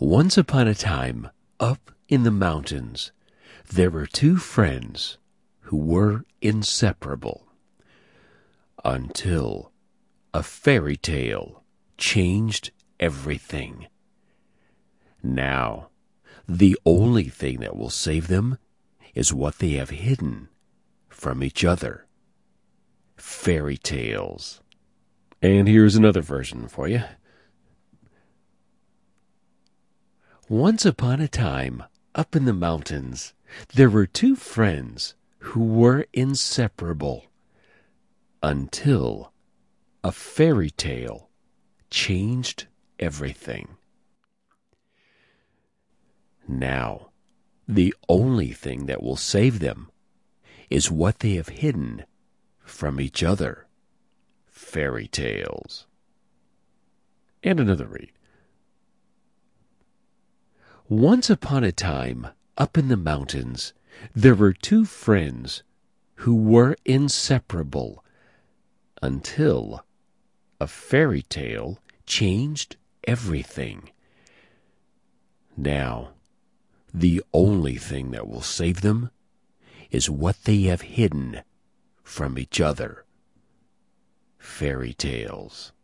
Once upon a time, up in the mountains, there were two friends who were inseparable until a fairy tale changed everything. Now, the only thing that will save them is what they have hidden from each other. Fairy tales. And here's another version for you. Once upon a time, up in the mountains, there were two friends who were inseparable until a fairy tale changed everything. Now, the only thing that will save them is what they have hidden from each other. Fairy tales. And another read. Once upon a time, up in the mountains, there were two friends who were inseparable until a fairy tale changed everything. Now, the only thing that will save them is what they have hidden from each other. Fairy tales.